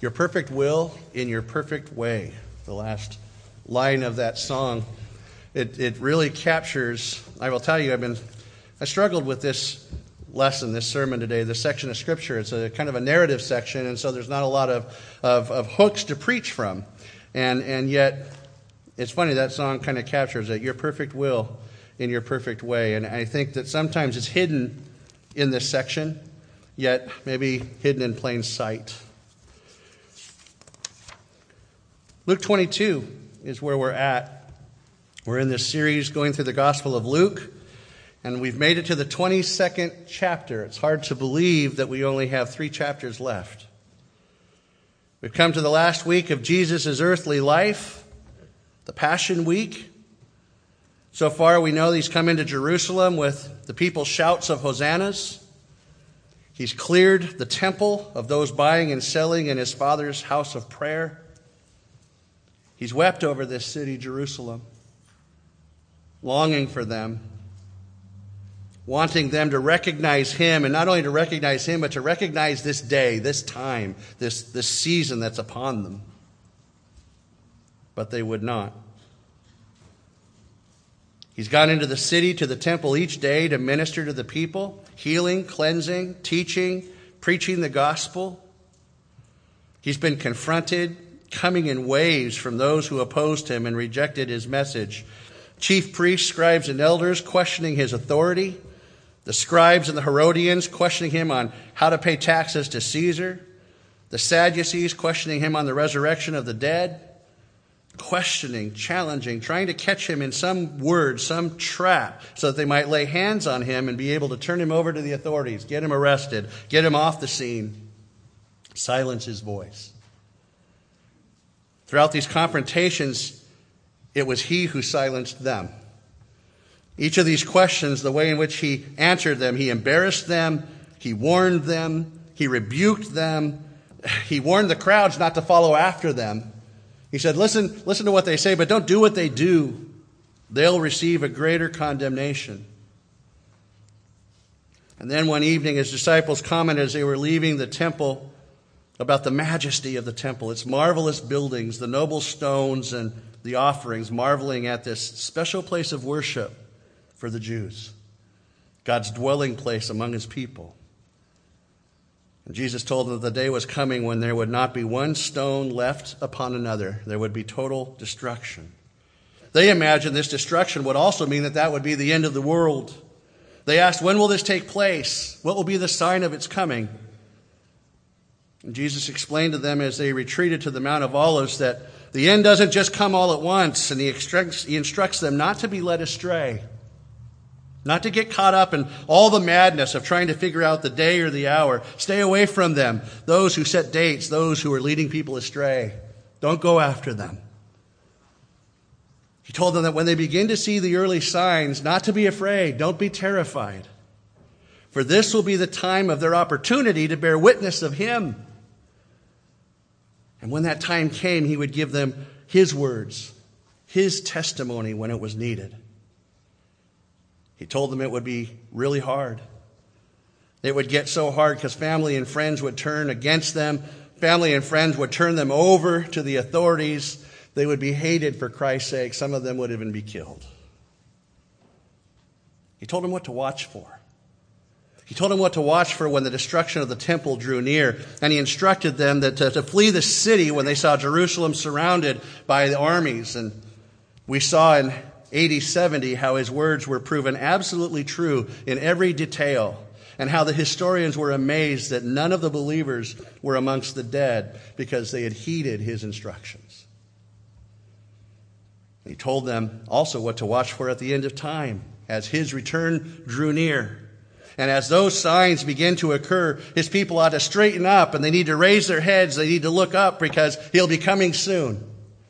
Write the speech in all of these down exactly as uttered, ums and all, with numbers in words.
Your perfect will in your perfect way. The last line of that song. It it really captures, I will tell you, I've been I struggled with this lesson, this sermon today, this section of Scripture. It's a kind of a narrative section, and so there's not a lot of, of, of hooks to preach from. And and yet, it's funny, that song kind of captures it. Your perfect will in your perfect way. And I think that sometimes it's hidden in this section, yet maybe hidden in plain sight. Luke twenty-two is where we're at. We're in this series going through the Gospel of Luke, and we've made it to the twenty-second chapter. It's hard to believe that we only have three chapters left. We've come to the last week of Jesus' earthly life, the Passion Week. So far, we know he's come into Jerusalem with the people's shouts of hosannas. He's cleared the temple of those buying and selling in his Father's house of prayer. He's wept over this city, Jerusalem, longing for them, wanting them to recognize him, and not only to recognize him, but to recognize this day, this time, this, this season that's upon them. But they would not. He's gone into the city, to the temple each day to minister to the people, healing, cleansing, teaching, preaching the gospel. He's been confronted, coming in waves from those who opposed him and rejected his message. Chief priests, scribes, and elders questioning his authority. The scribes and the Herodians questioning him on how to pay taxes to Caesar. The Sadducees questioning him on the resurrection of the dead. Questioning, challenging, trying to catch him in some word, some trap, so that they might lay hands on him and be able to turn him over to the authorities, get him arrested, get him off the scene, silence his voice. Throughout these confrontations, it was he who silenced them. Each of these questions, the way in which he answered them, he embarrassed them, he warned them, he rebuked them, he warned the crowds not to follow after them. He said, listen, listen to what they say, but don't do what they do. They'll receive a greater condemnation. And then one evening, his disciples commented as they were leaving the temple about the majesty of the temple, its marvelous buildings, the noble stones, and the offerings, marveling at this special place of worship for the Jews, God's dwelling place among his people. And Jesus told them that the day was coming when there would not be one stone left upon another. There would be total destruction. They imagined this destruction would also mean that that would be the end of the world. They asked, when will this take place? What will be the sign of its coming? And Jesus explained to them as they retreated to the Mount of Olives that the end doesn't just come all at once, and he instructs, he instructs them not to be led astray, not to get caught up in all the madness of trying to figure out the day or the hour. Stay away from them, those who set dates, those who are leading people astray. Don't go after them. He told them that when they begin to see the early signs, not to be afraid, don't be terrified. For this will be the time of their opportunity to bear witness of him. And when that time came, he would give them his words, his testimony when it was needed. He told them it would be really hard. It would get so hard because family and friends would turn against them. Family and friends would turn them over to the authorities. They would be hated for Christ's sake. Some of them would even be killed. He told them what to watch for. He told them what to watch for when the destruction of the temple drew near. And he instructed them that to, to flee the city when they saw Jerusalem surrounded by the armies. And we saw in A D seventy how his words were proven absolutely true in every detail, and how the historians were amazed that none of the believers were amongst the dead because they had heeded his instructions. He told them also what to watch for at the end of time as his return drew near. And as those signs begin to occur, his people ought to straighten up, and they need to raise their heads. They need to look up because he'll be coming soon.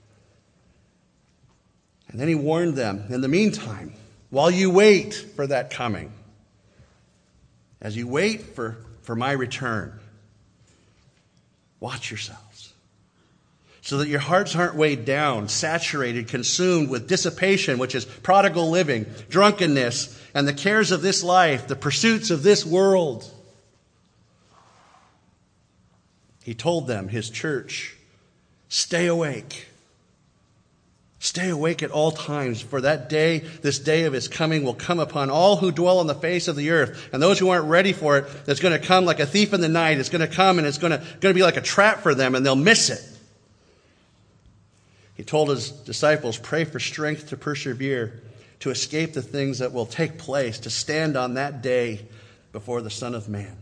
And then he warned them, in the meantime, while you wait for that coming, as you wait for, for my return, watch yourselves, so that your hearts aren't weighed down, saturated, consumed with dissipation, which is prodigal living, drunkenness, and the cares of this life, the pursuits of this world. He told them, his church, stay awake. Stay awake at all times, for that day, this day of his coming, will come upon all who dwell on the face of the earth. And those who aren't ready for it, it's going to come like a thief in the night. It's going to come and it's going to, going to be like a trap for them, and they'll miss it. He told his disciples, pray for strength to persevere, to escape the things that will take place, to stand on that day before the Son of Man.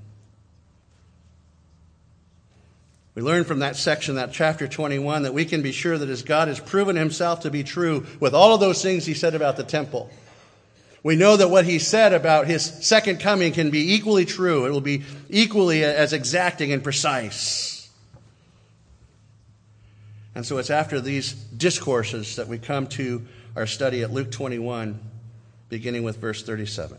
We learn from that section, that chapter twenty-one, that we can be sure that as God has proven himself to be true with all of those things he said about the temple, we know that what he said about his second coming can be equally true. It will be equally as exacting and precise. And so it's after these discourses that we come to our study at Luke twenty-one, beginning with verse thirty-seven.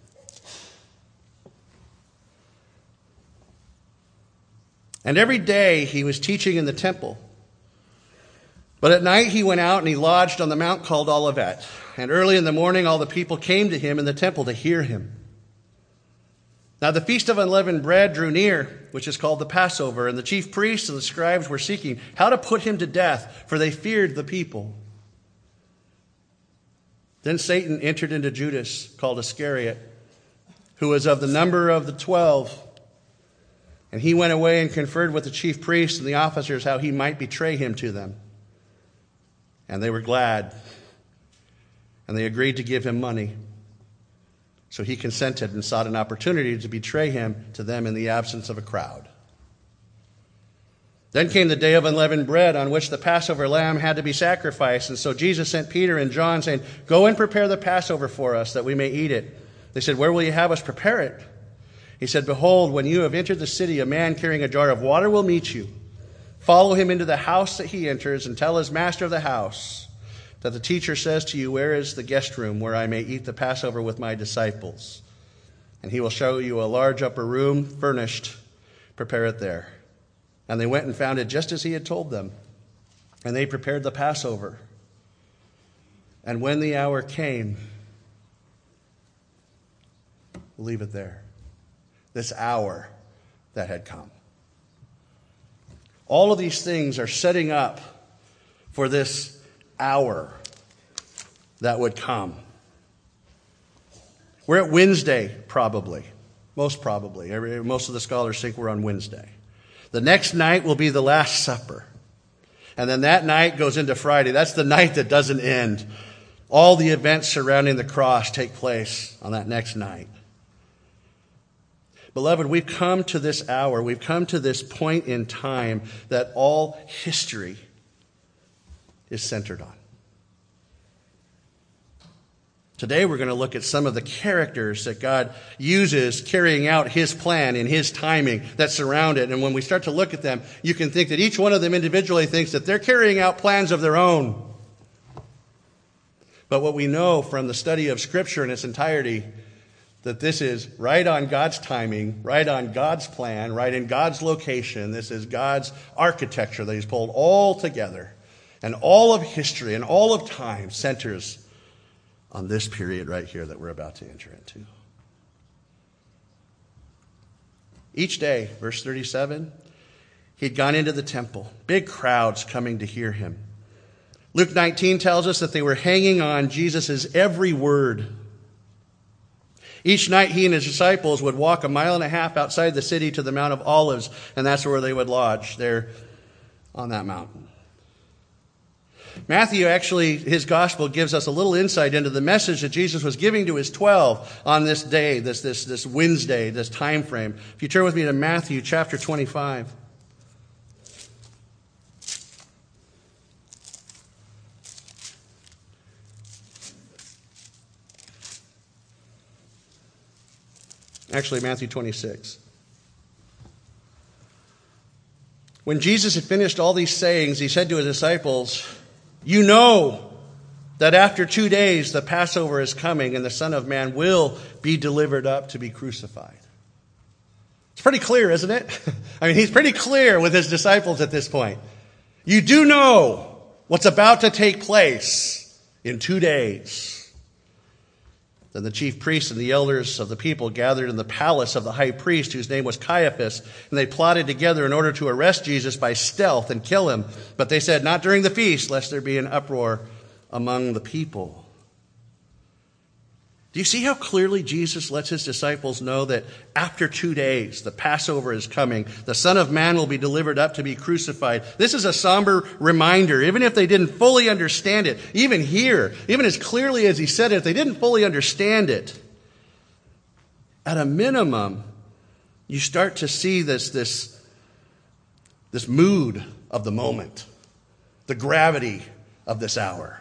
And every day he was teaching in the temple. But at night he went out and he lodged on the mount called Olivet. And early in the morning all the people came to him in the temple to hear him. Now the feast of unleavened bread drew near, which is called the Passover. And the chief priests and the scribes were seeking how to put him to death, for they feared the people. Then Satan entered into Judas, called Iscariot, who was of the number of the twelve. And he went away and conferred with the chief priests and the officers how he might betray him to them. And they were glad. And they agreed to give him money. So he consented and sought an opportunity to betray him to them in the absence of a crowd. Then came the day of unleavened bread, on which the Passover lamb had to be sacrificed. And so Jesus sent Peter and John, saying, go and prepare the Passover for us, that we may eat it. They said, where will you have us prepare it? He said, behold, when you have entered the city, a man carrying a jar of water will meet you. Follow him into the house that he enters, and tell his master of the house that the teacher says to you, where is the guest room where I may eat the Passover with my disciples? And he will show you a large upper room furnished. Prepare it there. And they went and found it just as he had told them. And they prepared the Passover. And when the hour came, we'll leave it there. This hour that had come. All of these things are setting up for this hour that would come. We're at Wednesday, probably. Most probably. Most of the scholars think we're on Wednesday. The next night will be the Last Supper. And then that night goes into Friday. That's the night that doesn't end. All the events surrounding the cross take place on that next night. Beloved, we've come to this hour, we've come to this point in time that all history is centered on. Today we're going to look at some of the characters that God uses carrying out his plan in his timing that surround it. And when we start to look at them, you can think that each one of them individually thinks that they're carrying out plans of their own. But what we know from the study of Scripture in its entirety, that this is right on God's timing, right on God's plan, right in God's location. This is God's architecture that he's pulled all together. And all of history and all of time centers on this period right here that we're about to enter into. Each day, verse thirty-seven, he'd gone into the temple. Big crowds coming to hear him. Luke nineteen tells us that they were hanging on Jesus' every word. Each night he and his disciples would walk a mile and a half outside the city to the Mount of Olives, and that's where they would lodge, there on that mountain. Matthew actually, his gospel gives us a little insight into the message that Jesus was giving to his twelve on this day, this, this, this Wednesday, this time frame. If you turn with me to Matthew chapter twenty-five. Actually, Matthew twenty-six. When Jesus had finished all these sayings, he said to his disciples, you know that after two days the Passover is coming and the Son of Man will be delivered up to be crucified. It's pretty clear, isn't it? I mean, he's pretty clear with his disciples at this point. You do know what's about to take place in two days. Then the chief priests and the elders of the people gathered in the palace of the high priest, whose name was Caiaphas, and they plotted together in order to arrest Jesus by stealth and kill him. But they said, "Not during the feast, lest there be an uproar among the people." Do you see how clearly Jesus lets his disciples know that after two days, the Passover is coming, the Son of Man will be delivered up to be crucified? This is a somber reminder, even if they didn't fully understand it, even here, even as clearly as he said it, if they didn't fully understand it, at a minimum, you start to see this, this, this mood of the moment, the gravity of this hour.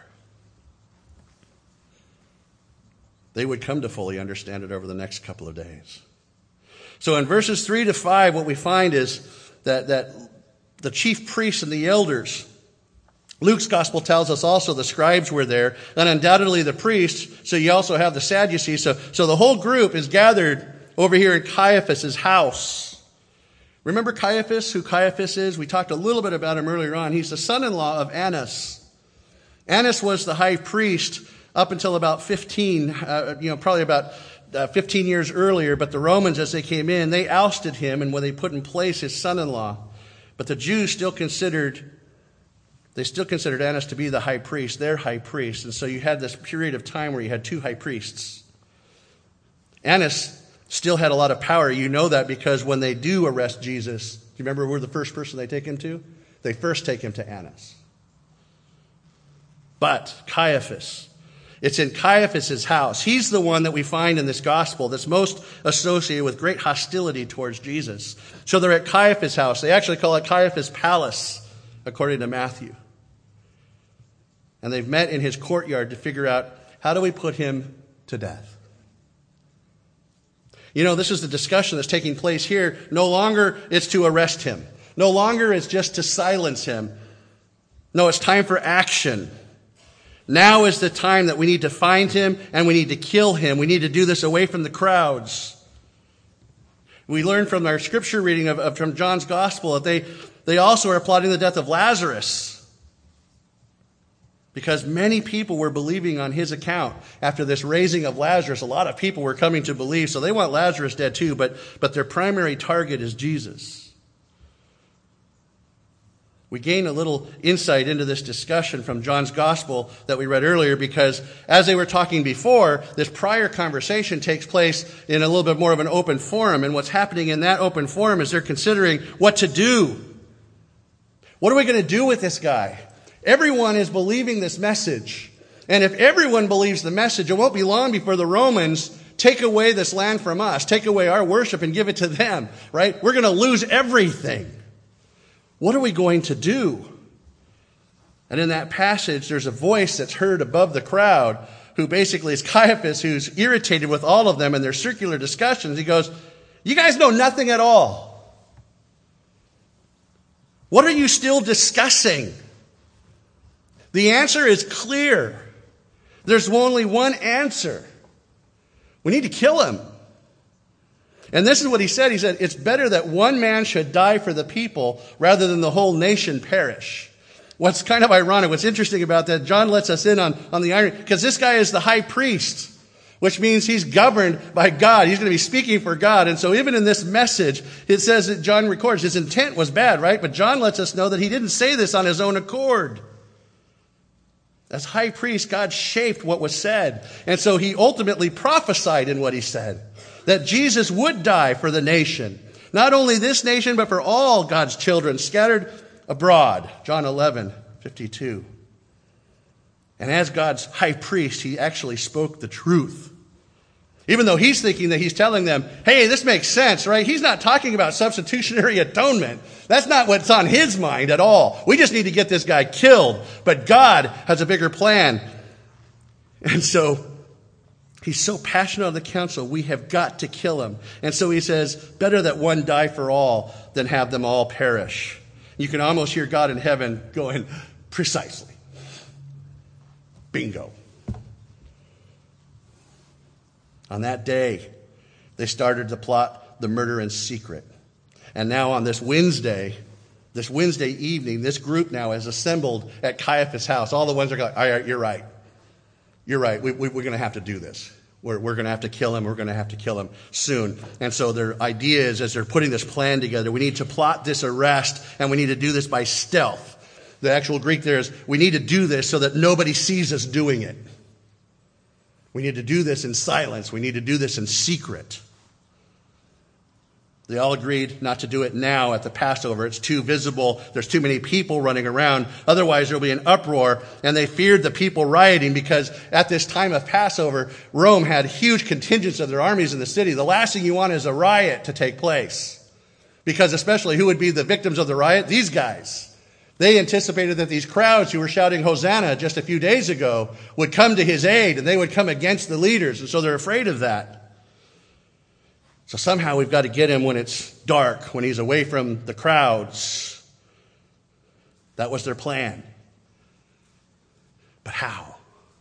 They would come to fully understand it over the next couple of days. So in verses three to five, what we find is that, that the chief priests and the elders, Luke's gospel tells us also the scribes were there, and undoubtedly the priests, so you also have the Sadducees. So, so the whole group is gathered over here in Caiaphas' house. Remember Caiaphas, who Caiaphas is? We talked a little bit about him earlier on. He's the son-in-law of Annas. Annas was the high priest up until about fifteen, uh, you know, probably about uh, fifteen years earlier. But the Romans, as they came in, they ousted him, and when they put in place his son-in-law. But the Jews still considered, they still considered Annas to be the high priest, their high priest. And so you had this period of time where you had two high priests. Annas still had a lot of power. You know that because when they do arrest Jesus, do you remember who the first person they take him to? They first take him to Annas. But Caiaphas, it's in Caiaphas' house. He's the one that we find in this gospel that's most associated with great hostility towards Jesus. So they're at Caiaphas' house. They actually call it Caiaphas' palace, according to Matthew. And they've met in his courtyard to figure out, how do we put him to death? You know, this is the discussion that's taking place here. No longer it's to arrest him. No longer it's just to silence him. No, it's time for action. Now is the time that we need to find him and we need to kill him. We need to do this away from the crowds. We learn from our scripture reading of, of from John's gospel that they, they also are plotting the death of Lazarus, because many people were believing on his account. After this raising of Lazarus, a lot of people were coming to believe, so they want Lazarus dead too, but, but their primary target is Jesus. We gain a little insight into this discussion from John's gospel that we read earlier, because as they were talking before, this prior conversation takes place in a little bit more of an open forum. And what's happening in that open forum is they're considering what to do. What are we going to do with this guy? Everyone is believing this message. And if everyone believes the message, it won't be long before the Romans take away this land from us, take away our worship and give it to them, right? We're going to lose everything. What are we going to do? And in that passage, there's a voice that's heard above the crowd, who basically is Caiaphas, who's irritated with all of them and their circular discussions. He goes, "You guys know nothing at all. What are you still discussing?" The answer is clear. There's only one answer. We need to kill him. And this is what he said. He said, it's better that one man should die for the people rather than the whole nation perish. What's kind of ironic, what's interesting about that, John lets us in on, on the irony, because this guy is the high priest, which means he's governed by God. He's going to be speaking for God. And so even in this message, it says that John records his intent was bad, right? But John lets us know that he didn't say this on his own accord. As high priest, God shaped what was said. And so he ultimately prophesied in what he said, that Jesus would die for the nation. Not only this nation, but for all God's children scattered abroad. John eleven fifty-two. And as God's high priest, he actually spoke the truth. Even though he's thinking that he's telling them, hey, this makes sense, right? He's not talking about substitutionary atonement. That's not what's on his mind at all. We just need to get this guy killed. But God has a bigger plan. And so he's so passionate on the council, we have got to kill him. And so he says, better that one die for all than have them all perish. You can almost hear God in heaven going, precisely. Bingo. On that day, they started to plot the murder in secret. And now on this Wednesday, this Wednesday evening, this group now is assembled at Caiaphas' house. All the ones are going, all right, you're right. You're right. We, we, we're going to have to do this. We're, we're going to have to kill him. We're going to have to kill him soon. And so their idea is, as they're putting this plan together, we need to plot this arrest, and we need to do this by stealth. The actual Greek there is, we need to do this so that nobody sees us doing it. We need to do this in silence. We need to do this in secret. They all agreed not to do it now at the Passover. It's too visible. There's too many people running around. Otherwise, there'll be an uproar. And they feared the people rioting because at this time of Passover, Rome had huge contingents of their armies in the city. The last thing you want is a riot to take place. Because especially who would be the victims of the riot? These guys. They anticipated that these crowds who were shouting Hosanna just a few days ago would come to his aid, and they would come against the leaders. And so they're afraid of that. So somehow we've got to get him when it's dark, when he's away from the crowds. That was their plan. But how?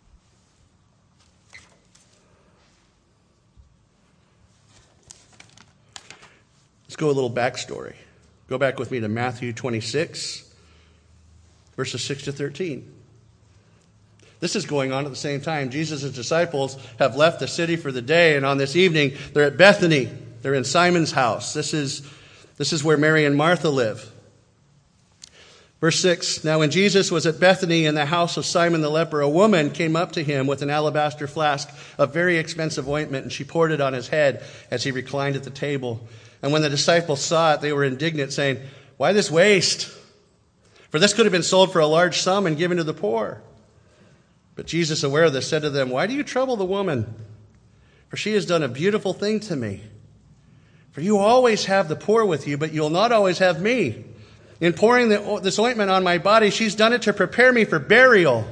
Let's go a little backstory. Go back with me to Matthew twenty-six, verses six to thirteen. This is going on at the same time. Jesus' disciples have left the city for the day, and on this evening, they're at Bethany. They're in Simon's house. This is, this is where Mary and Martha live. Verse six, now when Jesus was at Bethany in the house of Simon the leper, a woman came up to him with an alabaster flask of very expensive ointment, and she poured it on his head as he reclined at the table. And when the disciples saw it, they were indignant, saying, why this waste? For this could have been sold for a large sum and given to the poor. But Jesus, aware of this, said to them, why do you trouble the woman? For she has done a beautiful thing to me. For you always have the poor with you, but you'll not always have me. In pouring the, this ointment on my body, she's done it to prepare me for burial.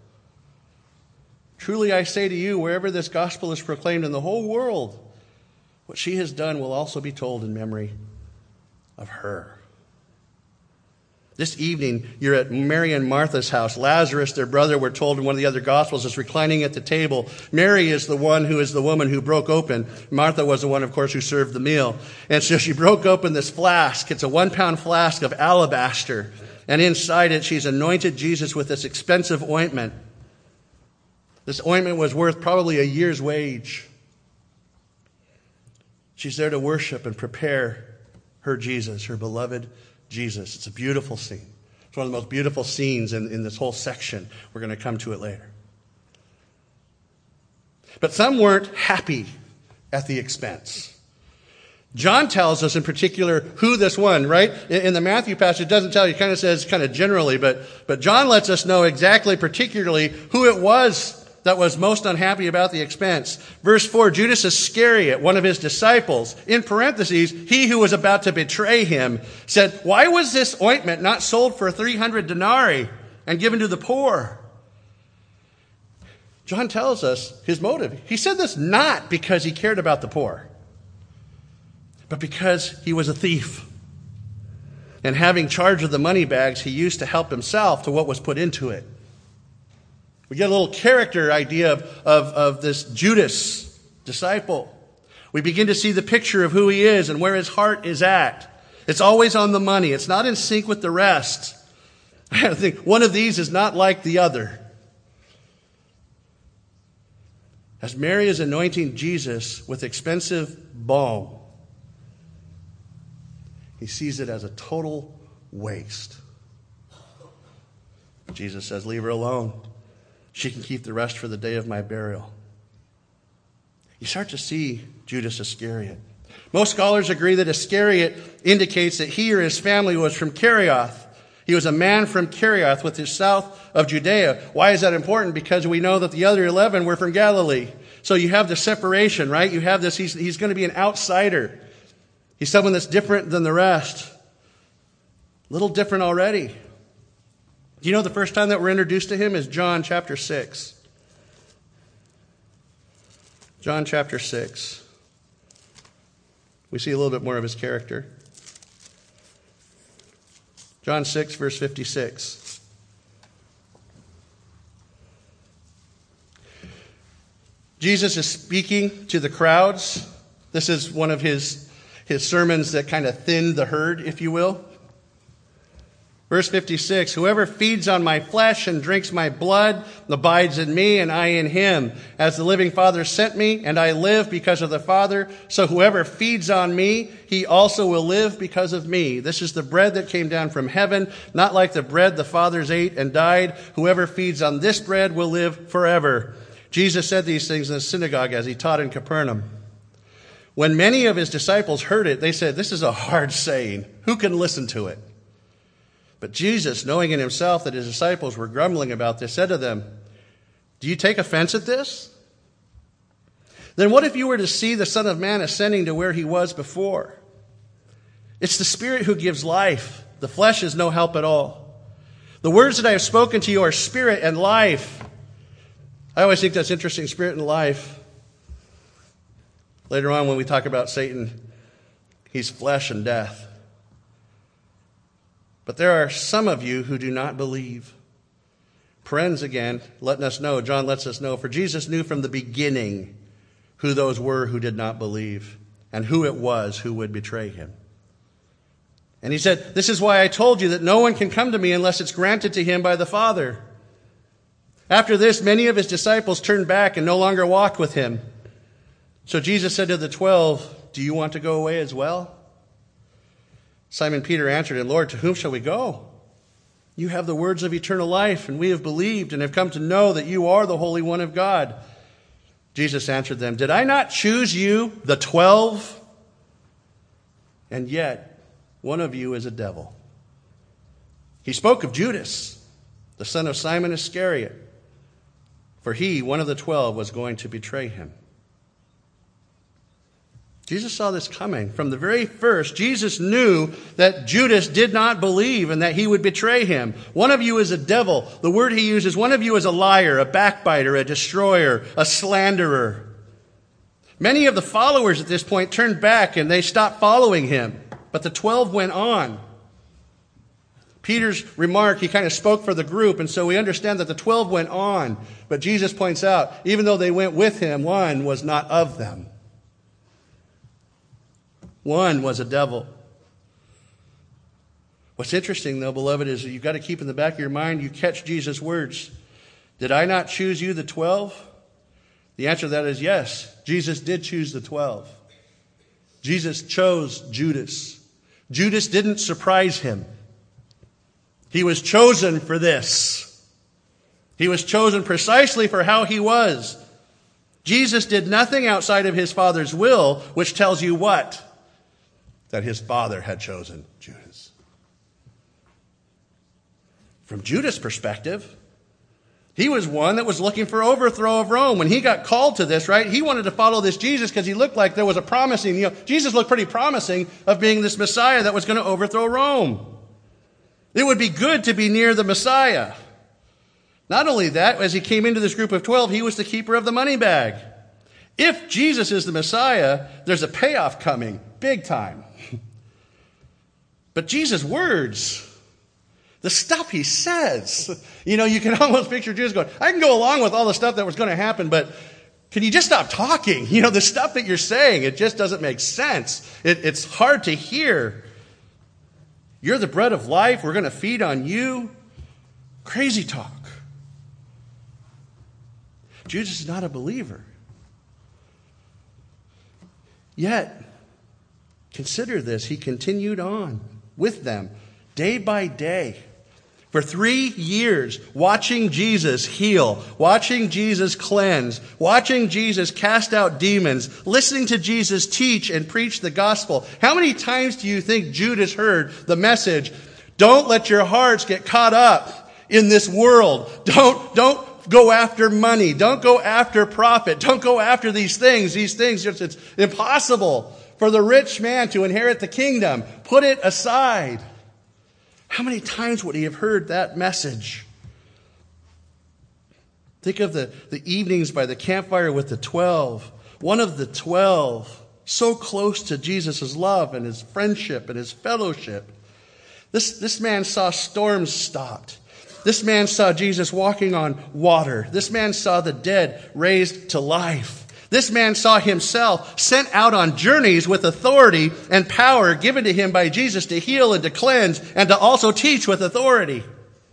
Truly I say to you, wherever this gospel is proclaimed in the whole world, what she has done will also be told in memory of her. This evening, you're at Mary and Martha's house. Lazarus, their brother, we're told in one of the other Gospels, is reclining at the table. Mary is the one who is the woman who broke open. Martha was the one, of course, who served the meal. And so she broke open this flask. It's a one-pound flask of alabaster. And inside it, she's anointed Jesus with this expensive ointment. This ointment was worth probably a year's wage. She's there to worship and prepare her Jesus, her beloved Jesus. It's a beautiful scene. It's one of the most beautiful scenes in, in this whole section. We're going to come to it later. But some weren't happy at the expense. John tells us in particular who this one, right? In, in the Matthew passage, it doesn't tell you, it kind of says kind of generally, but, but John lets us know exactly, particularly, who it was that was most unhappy about the expense. Verse four, Judas Iscariot, one of his disciples, in parentheses, he who was about to betray him, said, why was this ointment not sold for three hundred denarii and given to the poor? John tells us his motive. He said this not because he cared about the poor, but because he was a thief. And having charge of the money bags, he used to help himself to what was put into it. We get a little character idea of, of, of this Judas disciple. We begin to see the picture of who he is and where his heart is at. It's always on the money. It's not in sync with the rest. I think one of these is not like the other. As Mary is anointing Jesus with expensive balm, he sees it as a total waste. Jesus says, leave her alone. She can keep the rest for the day of my burial. You start to see Judas Iscariot. Most scholars agree that Iscariot indicates that he or his family was from Kerioth. He was a man from Kerioth, which is south of Judea. Why is that important? Because we know that the other eleven were from Galilee. So you have the separation, right? You have this, he's, he's going to be an outsider. He's someone that's different than the rest. A little different already. Do you know the first time that we're introduced to him is John chapter six. John chapter six. We see a little bit more of his character. John six, verse fifty-six. Jesus is speaking to the crowds. This is one of his, his sermons that kind of thinned the herd, if you will. Verse fifty-six, whoever feeds on my flesh and drinks my blood abides in me and I in him. As the living Father sent me, and I live because of the Father, so whoever feeds on me, he also will live because of me. This is the bread that came down from heaven, not like the bread the fathers ate and died. Whoever feeds on this bread will live forever. Jesus said these things in the synagogue as he taught in Capernaum. When many of his disciples heard it, they said, this is a hard saying. Who can listen to it? But Jesus, knowing in himself that his disciples were grumbling about this, said to them, do you take offense at this? Then what if you were to see the Son of Man ascending to where he was before? It's the Spirit who gives life. The flesh is no help at all. The words that I have spoken to you are spirit and life. I always think that's interesting, spirit and life. Later on when we talk about Satan, he's flesh and death. But there are some of you who do not believe. Parens again, letting us know, John lets us know, for Jesus knew from the beginning who those were who did not believe and who it was who would betray him. And he said, this is why I told you that no one can come to me unless it's granted to him by the Father. After this, many of his disciples turned back and no longer walked with him. So Jesus said to the twelve, do you want to go away as well? Simon Peter answered him, Lord, to whom shall we go? You have the words of eternal life, and we have believed and have come to know that you are the Holy One of God. Jesus answered them, did I not choose you, the twelve? And yet, one of you is a devil. He spoke of Judas, the son of Simon Iscariot, for he, one of the twelve, was going to betray him. Jesus saw this coming. From the very first, Jesus knew that Judas did not believe and that he would betray him. One of you is a devil. The word he uses, one of you is a liar, a backbiter, a destroyer, a slanderer. Many of the followers at this point turned back and they stopped following him. But the twelve went on. Peter's remark, he kind of spoke for the group, and so we understand that the twelve went on. But Jesus points out, even though they went with him, one was not of them. One was a devil. What's interesting, though, beloved, is that you've got to keep in the back of your mind, you catch Jesus' words. Did I not choose you, the twelve? The answer to that is yes. Jesus did choose the twelve. Jesus chose Judas. Judas didn't surprise him. He was chosen for this. He was chosen precisely for how he was. Jesus did nothing outside of his Father's will, which tells you what? That his Father had chosen Judas. From Judas' perspective, he was one that was looking for overthrow of Rome. When he got called to this, right, he wanted to follow this Jesus because he looked like there was a promising, you know, Jesus looked pretty promising of being this Messiah that was going to overthrow Rome. It would be good to be near the Messiah. Not only that, as he came into this group of twelve, he was the keeper of the money bag. If Jesus is the Messiah, there's a payoff coming, big time. But Jesus' words, the stuff he says, you know, you can almost picture Jesus going, I can go along with all the stuff that was going to happen, but can you just stop talking? You know, the stuff that you're saying, it just doesn't make sense. It, it's hard to hear. You're the bread of life. We're going to feed on you. Crazy talk. Judas is not a believer. Yet, consider this. He continued on with them day by day for three years, watching Jesus heal, watching Jesus cleanse, watching Jesus cast out demons, listening to Jesus teach and preach the gospel. How many times do you think Judas heard the message, don't let your hearts get caught up in this world. Don't, don't go after money. Don't go after profit. Don't go after these things. These things, it's, it's impossible for the rich man to inherit the kingdom. Put it aside. How many times would he have heard that message? Think of the, the evenings by the campfire with the twelve. One of the twelve, so close to Jesus' love and his friendship and his fellowship. This, this man saw storms stopped. This man saw Jesus walking on water. This man saw the dead raised to life. This man saw himself sent out on journeys with authority and power given to him by Jesus to heal and to cleanse and to also teach with authority.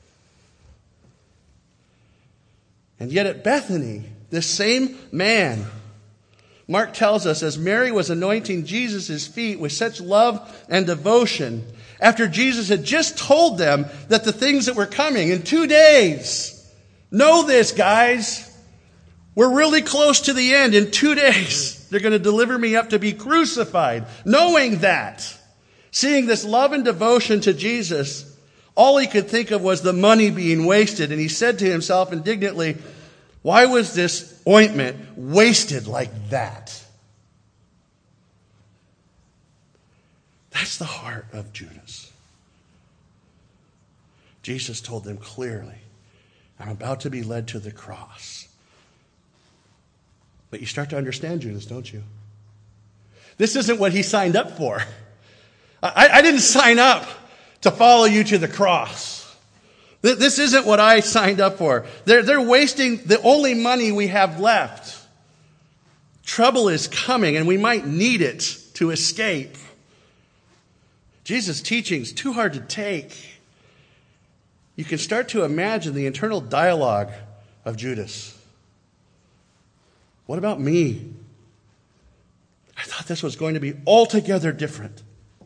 And yet at Bethany, this same man, Mark tells us, as Mary was anointing Jesus' feet with such love and devotion, after Jesus had just told them that the things that were coming in two days, know this, guys, we're really close to the end. In two days, they're going to deliver me up to be crucified. Knowing that, seeing this love and devotion to Jesus, all he could think of was the money being wasted. And he said to himself indignantly, why was this ointment wasted like that? That's the heart of Judas. Jesus told them clearly, I'm about to be led to the cross. But you start to understand Judas, don't you? This isn't what he signed up for. I, I didn't sign up to follow you to the cross. This isn't what I signed up for. They're, they're wasting the only money we have left. Trouble is coming, and we might need it to escape. Jesus' teaching is too hard to take. You can start to imagine the internal dialogue of Judas. What about me? I thought this was going to be altogether different.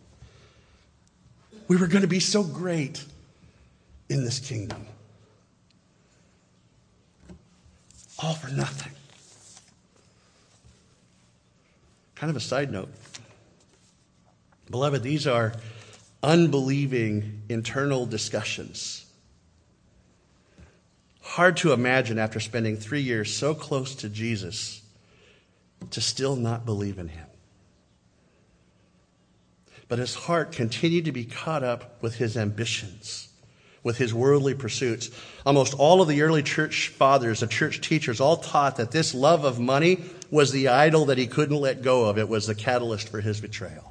We were going to be so great in this kingdom. All for nothing. Kind of a side note. Beloved, these are unbelieving internal discussions. Hard to imagine after spending three years so close to Jesus to still not believe in him. But his heart continued to be caught up with his ambitions, with his worldly pursuits. Almost all of the early church fathers, the church teachers, all taught that this love of money was the idol that he couldn't let go of. It was the catalyst for his betrayal.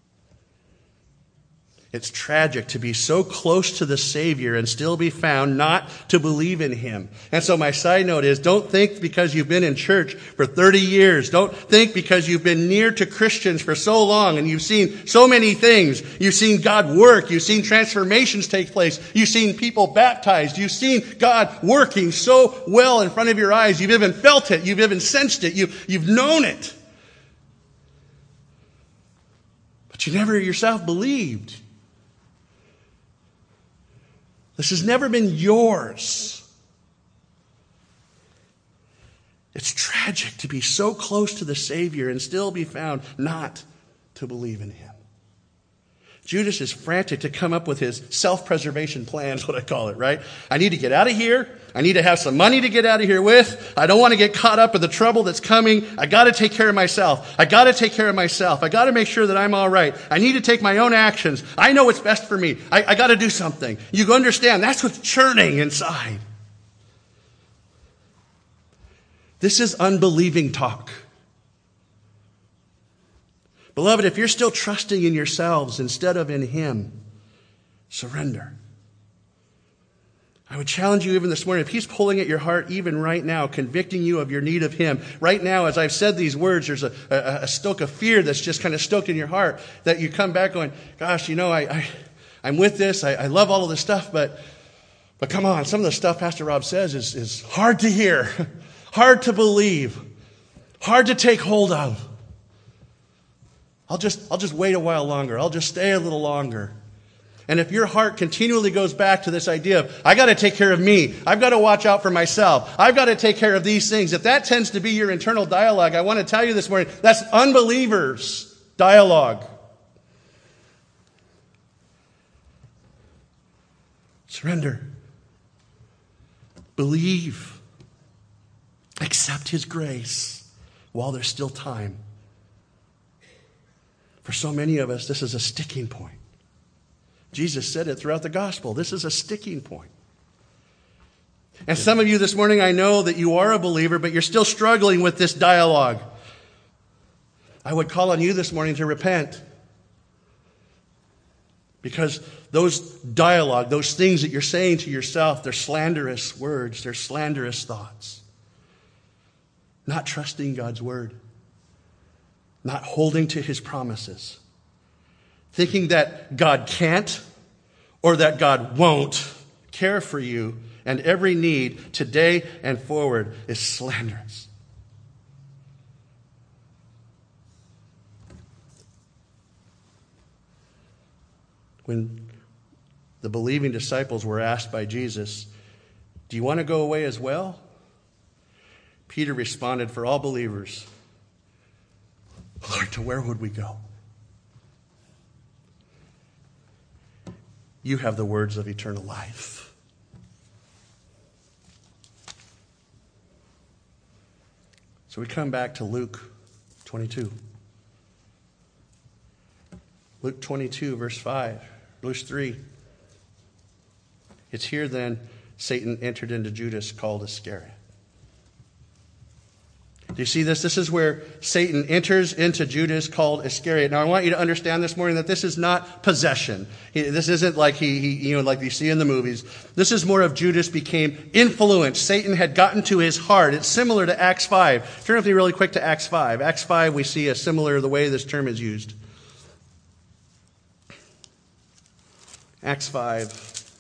It's tragic to be so close to the Savior and still be found not to believe in him. And so my side note is, don't think because you've been in church for thirty years, don't think because you've been near to Christians for so long and you've seen so many things, you've seen God work, you've seen transformations take place, you've seen people baptized, you've seen God working so well in front of your eyes, you've even felt it, you've even sensed it, you've, you've known it. But you never yourself believed. This has never been yours. It's tragic to be so close to the Savior and still be found not to believe in him. Judas is frantic to come up with his self-preservation plan, is what I call it, right? I need to get out of here. I need to have some money to get out of here with. I don't want to get caught up in the trouble that's coming. I got to take care of myself. I got to take care of myself. I got to make sure that I'm all right. I need to take my own actions. I know what's best for me. I, I got to do something. You understand? That's what's churning inside. This is unbelieving talk. Beloved, if you're still trusting in yourselves instead of in him, surrender. I would challenge you even this morning, if he's pulling at your heart even right now, convicting you of your need of him, right now as I've said these words, there's a, a, a stoke of fear that's just kind of stoked in your heart, that you come back going, gosh, you know, I, I, I'm with this, I, I love all of this stuff, but but come on, some of the stuff Pastor Rob says is, is hard to hear, hard to believe, hard to take hold of. I'll just, I'll just wait a while longer. I'll just stay a little longer. And if your heart continually goes back to this idea of, I got to take care of me. I've got to watch out for myself. I've got to take care of these things. If that tends to be your internal dialogue, I want to tell you this morning, that's unbelievers' dialogue. Surrender. Believe. Accept his grace while there's still time. For so many of us, this is a sticking point. Jesus said it throughout the gospel. This is a sticking point. And some of you this morning, I know that you are a believer, but you're still struggling with this dialogue. I would call on you this morning to repent. Because those dialogue, those things that you're saying to yourself, they're slanderous words, they're slanderous thoughts. not trusting God's word, not holding to his promises, thinking that God can't or that God won't care for you and every need today and forward is slanderous. When the believing disciples were asked by Jesus, "Do you want to go away as well?" Peter responded, "For all believers, Lord, to where would we go? You have the words of eternal life." So we come back to Luke twenty-two. Luke twenty-two, verse five, verse three. It's here then Satan entered into Judas called Iscariot. Do you see this? This is where Satan enters into Judas called Iscariot. Now I want you to understand this morning that this is not possession. This isn't like he, he you know, like you see in the movies. This is more of Judas became influenced. Satan had gotten to his heart. It's similar to Acts five. Turn with me really quick to Acts five. Acts five, we see a similar, the way this term is used. Acts five,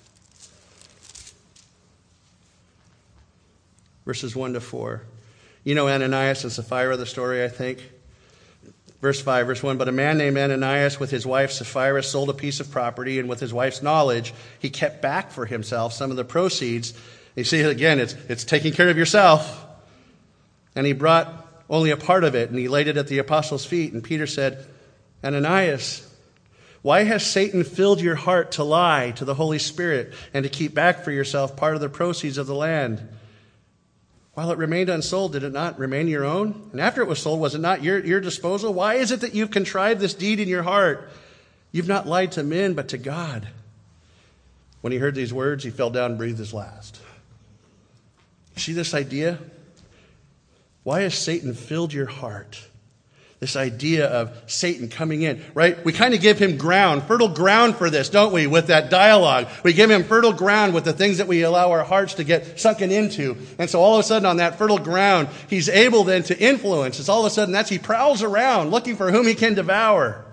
verses one to four. You know Ananias and Sapphira, the story, I think. Verse five, verse one. But a man named Ananias with his wife Sapphira sold a piece of property, and with his wife's knowledge, he kept back for himself some of the proceeds. You see, again, it's, it's taking care of yourself. And he brought only a part of it, and he laid it at the apostles' feet. And Peter said, "Ananias, why has Satan filled your heart to lie to the Holy Spirit and to keep back for yourself part of the proceeds of the land? While it remained unsold, did it not remain your own? And after it was sold, was it not your, your disposal? Why is it that you've contrived this deed in your heart? You've not lied to men, but to God." When he heard these words, he fell down and breathed his last. See this idea? Why has Satan filled your heart? This idea of Satan coming in, right? We kind of give him ground, fertile ground for this, don't we, with that dialogue. We give him fertile ground with the things that we allow our hearts to get sunken into. And so all of a sudden on that fertile ground, he's able then to influence. It's all of a sudden that's he prowls around looking for whom he can devour.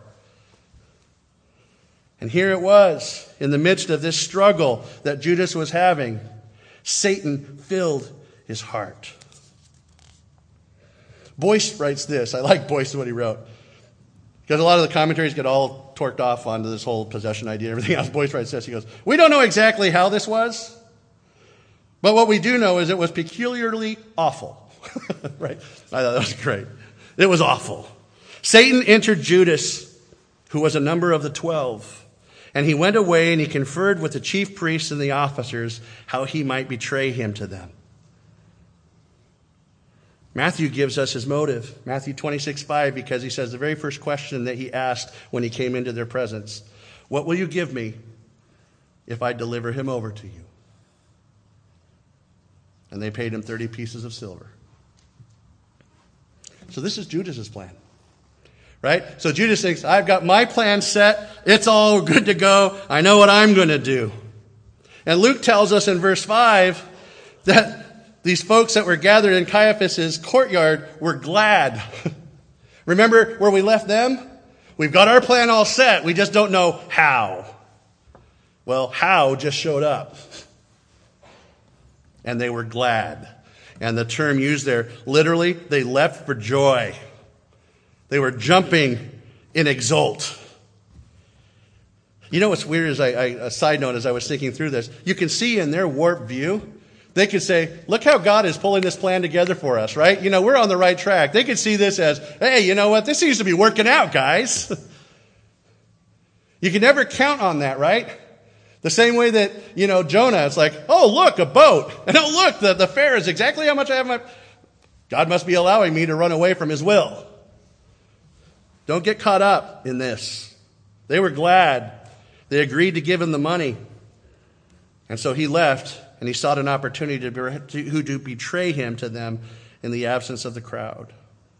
And here it was, in the midst of this struggle that Judas was having, Satan filled his heart. Boyce writes this. I like Boyce, what he wrote. Because a lot of the commentaries get all torqued off onto this whole possession idea and everything else. Boyce writes this. He goes, "We don't know exactly how this was, but what we do know is it was peculiarly awful." Right? I thought that was great. It was awful. Satan entered Judas, who was a number of the twelve, and he went away and he conferred with the chief priests and the officers how he might betray him to them. Matthew gives us his motive. Matthew twenty-six five, because he says the very first question that he asked when he came into their presence, "What will you give me if I deliver him over to you?" And they paid him thirty pieces of silver. So this is Judas's plan. Right? So Judas thinks, I've got my plan set. It's all good to go. I know what I'm going to do. And Luke tells us in verse five that these folks that were gathered in Caiaphas' courtyard were glad. Remember where we left them? We've got our plan all set. We just don't know how. Well, how just showed up. And they were glad. And the term used there, literally, they leapt for joy. They were jumping in exult. You know what's weird is, I, I, a side note as I was thinking through this, you can see in their warped view, they could say, look how God is pulling this plan together for us, right? You know, we're on the right track. They could see this as, hey, you know what? This seems to be working out, guys. You can never count on that, right? The same way that, you know, Jonah, it's like, oh, look, a boat. And oh, look, the, the fare is exactly how much I have in my... God must be allowing me to run away from his will. Don't get caught up in this. They were glad. They agreed to give him the money. And so he left, and he sought an opportunity to, to, to betray him to them in the absence of the crowd.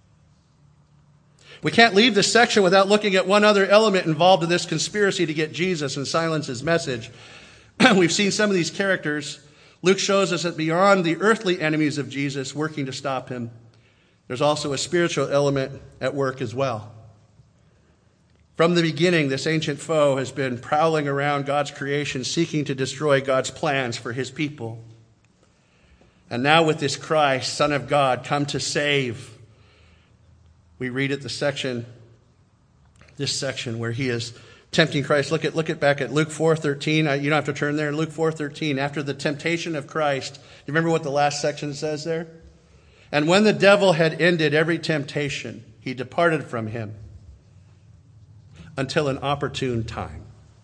We can't leave this section without looking at one other element involved in this conspiracy to get Jesus and silence his message. We've seen some of these characters. Luke shows us that beyond the earthly enemies of Jesus working to stop him, there's also a spiritual element at work as well. From the beginning, this ancient foe has been prowling around God's creation, seeking to destroy God's plans for his people. And now with this Christ, Son of God, come to save, we read at the section, this section where he is tempting Christ. Look at look at back at Luke four thirteen. You don't have to turn there. Luke four thirteen. After the temptation of Christ, you remember what the last section says there? And when the devil had ended every temptation, he departed from him until an opportune time.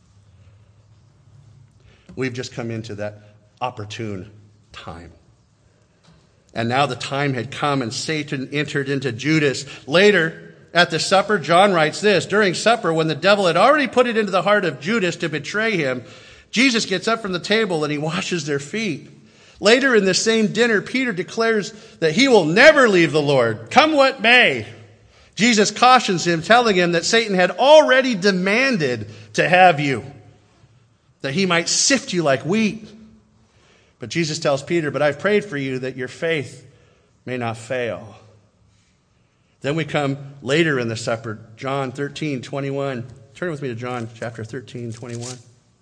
We've just come into that opportune time. And now the time had come, and Satan entered into Judas. Later, at the supper, John writes this: during supper, when the devil had already put it into the heart of Judas to betray him, Jesus gets up from the table and he washes their feet. Later in the same dinner, Peter declares that he will never leave the Lord, come what may. Jesus cautions him, telling him that Satan had already demanded to have you, that he might sift you like wheat. But Jesus tells Peter, but I've prayed for you that your faith may not fail. Then we come later in the supper, John thirteen twenty-one. Turn with me to John chapter thirteen, twenty-one.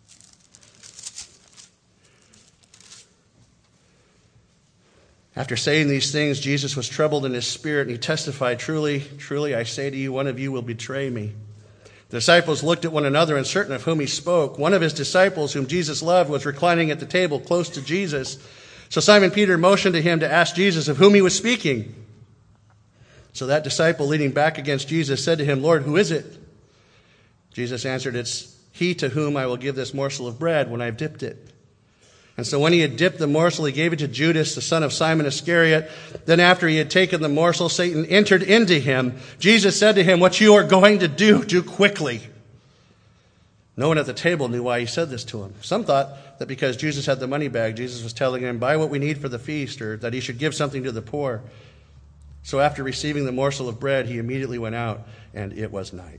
After saying these things, Jesus was troubled in his spirit, and he testified, Truly, truly, I say to you, one of you will betray me. The disciples looked at one another, uncertain of whom he spoke. One of his disciples, whom Jesus loved, was reclining at the table close to Jesus. So Simon Peter motioned to him to ask Jesus of whom he was speaking. So that disciple, leaning back against Jesus, said to him, Lord, who is it? Jesus answered, It's he to whom I will give this morsel of bread when I have dipped it. And so when he had dipped the morsel, he gave it to Judas, the son of Simon Iscariot. Then after he had taken the morsel, Satan entered into him. Jesus said to him, What you are going to do, do quickly. No one at the table knew why he said this to him. Some thought that because Jesus had the money bag, Jesus was telling him, buy what we need for the feast, or that he should give something to the poor. So after receiving the morsel of bread, he immediately went out, and it was night.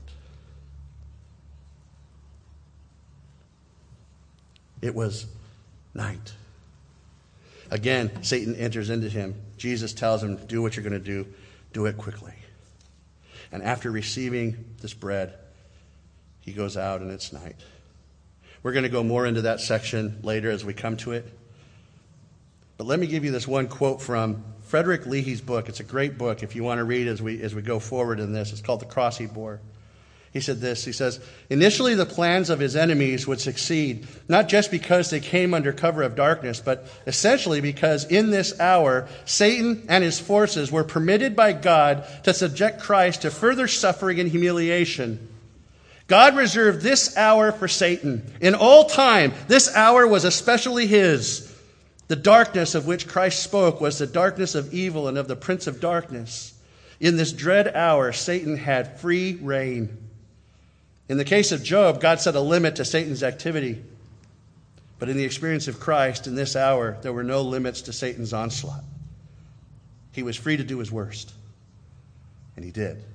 It was night. Again, Satan enters into him. Jesus tells him, do what you're going to do. Do it quickly. And after receiving this bread, he goes out and it's night. We're going to go more into that section later as we come to it. But let me give you this one quote from Frederick Leahy's book. It's a great book if you want to read as we as we go forward in this. It's called The Cross He Bore. He said this, he says, initially the plans of his enemies would succeed, not just because they came under cover of darkness, but essentially because in this hour, Satan and his forces were permitted by God to subject Christ to further suffering and humiliation. God reserved this hour for Satan. In all time, this hour was especially his. The darkness of which Christ spoke was the darkness of evil and of the prince of darkness. In this dread hour, Satan had free reign. In the case of Job, God set a limit to Satan's activity. But in the experience of Christ, in this hour, there were no limits to Satan's onslaught. He was free to do his worst. And he did.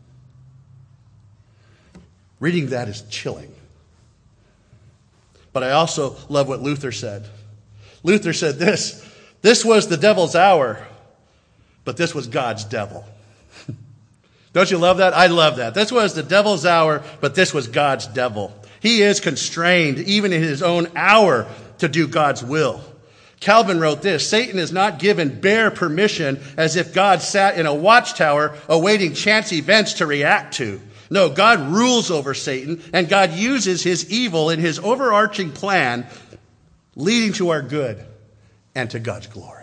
Reading that is chilling. But I also love what Luther said. Luther said this, this was the devil's hour, but this was God's devil. Don't you love that? I love that. This was the devil's hour, but this was God's devil. He is constrained, even in his own hour, to do God's will. Calvin wrote this, Satan is not given bare permission as if God sat in a watchtower awaiting chance events to react to. No, God rules over Satan, and God uses his evil in his overarching plan, leading to our good and to God's glory.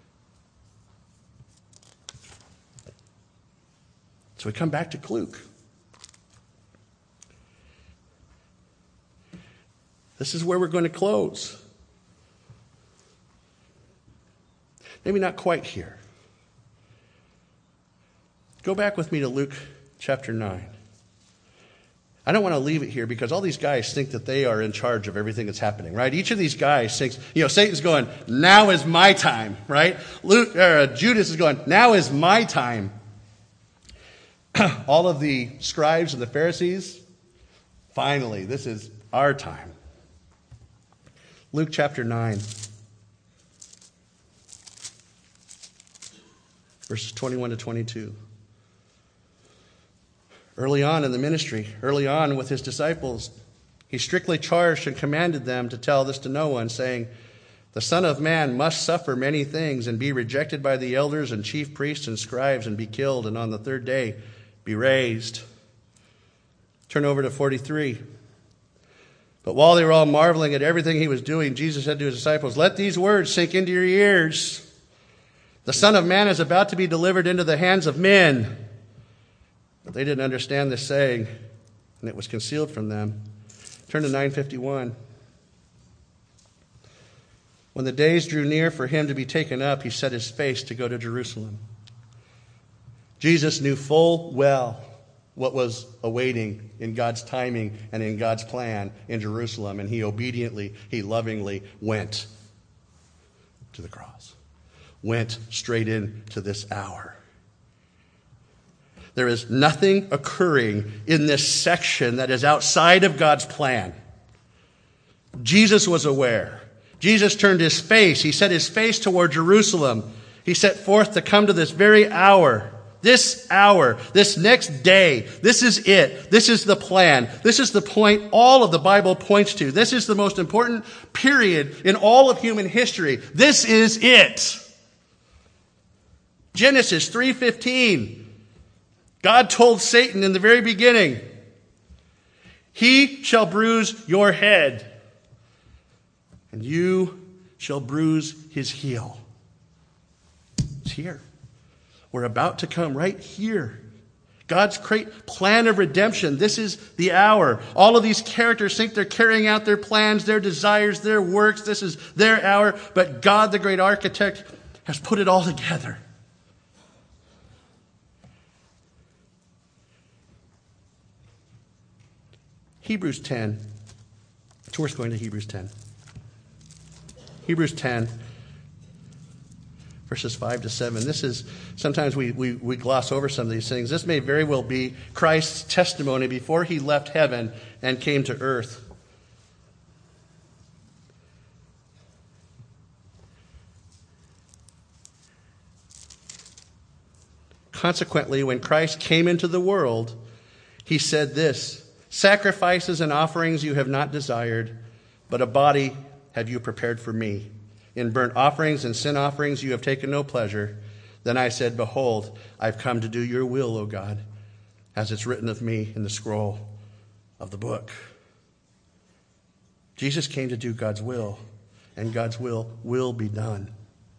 So we come back to Luke. This is where we're going to close. Maybe not quite here. Go back with me to Luke chapter nine. I don't want to leave it here because all these guys think that they are in charge of everything that's happening, right? Each of these guys thinks, you know, Satan's going, now is my time, right? Luke, or uh, Judas is going, now is my time. All of the scribes and the Pharisees, finally, this is our time. Luke chapter nine. verses twenty-one to twenty-two. Early on in the ministry, early on with his disciples, he strictly charged and commanded them to tell this to no one, saying, "The Son of Man must suffer many things and be rejected by the elders and chief priests and scribes and be killed, and on the third day be raised." Turn over to forty-three. But while they were all marveling at everything he was doing, Jesus said to his disciples, "Let these words sink into your ears. The Son of Man is about to be delivered into the hands of men." But they didn't understand this saying, and it was concealed from them. Turn to nine fifty-one. When the days drew near for him to be taken up, he set his face to go to Jerusalem. Jesus knew full well what was awaiting in God's timing and in God's plan in Jerusalem, and he obediently, he lovingly went to the cross. Went straight into this hour. There is nothing occurring in this section that is outside of God's plan. Jesus was aware. Jesus turned his face. He set his face toward Jerusalem. He set forth to come to this very hour. This hour, this next day, this is it. This is the plan. This is the point all of the Bible points to. This is the most important period in all of human history. This is it. Genesis three fifteen. God told Satan in the very beginning, "He shall bruise your head, and you shall bruise his heel." It's here. We're about to come right here. God's great plan of redemption. This is the hour. All of these characters think they're carrying out their plans, their desires, their works. This is their hour. But God, the great architect, has put it all together. Hebrews ten. It's worth going to Hebrews ten. Hebrews ten, verses five to seven. This is, sometimes we, we, we gloss over some of these things. This may very well be Christ's testimony before he left heaven and came to earth. Consequently, when Christ came into the world, he said this, "Sacrifices and offerings you have not desired, but a body have you prepared for me. In burnt offerings and sin offerings you have taken no pleasure. Then I said, Behold, I've come to do your will, O God, as it's written of me in the scroll of the book." Jesus came to do God's will, and God's will will be done.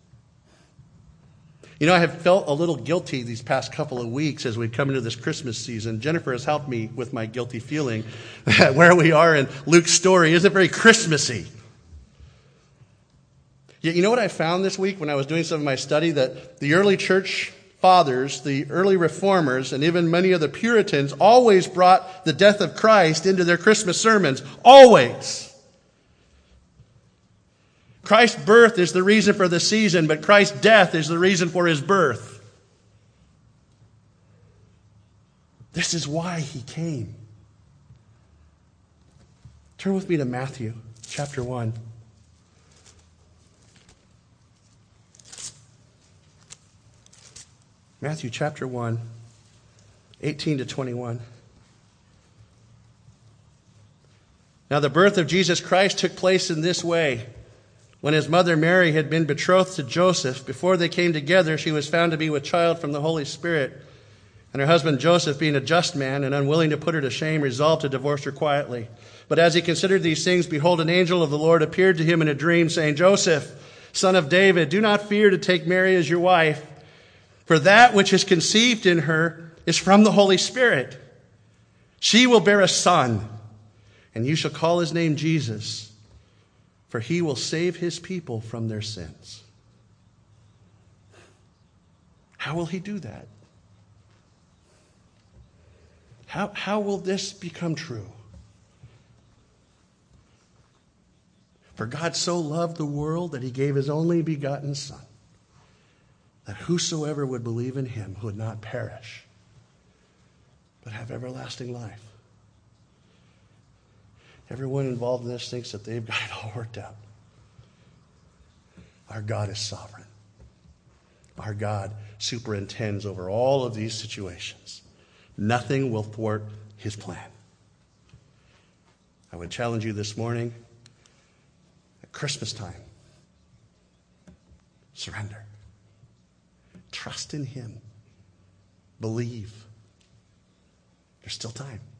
You know, I have felt a little guilty these past couple of weeks as we come into this Christmas season. Jennifer has helped me with my guilty feeling that where we are in Luke's story isn't very Christmassy. Yet, you know what I found this week when I was doing some of my study? That the early church fathers, the early reformers, and even many of the Puritans always brought the death of Christ into their Christmas sermons. Always. Christ's birth is the reason for the season, but Christ's death is the reason for his birth. This is why he came. Turn with me to Matthew chapter one. Matthew chapter one, eighteen to twenty-one. Now the birth of Jesus Christ took place in this way. When his mother Mary had been betrothed to Joseph, before they came together, she was found to be with child from the Holy Spirit. And her husband Joseph, being a just man and unwilling to put her to shame, resolved to divorce her quietly. But as he considered these things, behold, an angel of the Lord appeared to him in a dream, saying, Joseph, son of David, do not fear to take Mary as your wife, for that which is conceived in her is from the Holy Spirit. She will bear a son, and you shall call his name Jesus, for he will save his people from their sins. How will he do that? How, how will this become true? For God so loved the world that he gave his only begotten Son, that whosoever would believe in him would not perish, but have everlasting life. Everyone involved in this thinks that they've got it all worked out. Our God is sovereign. Our God superintends over all of these situations. Nothing will thwart his plan. I would challenge you this morning, at Christmas time, surrender. Trust in him. Believe. There's still time.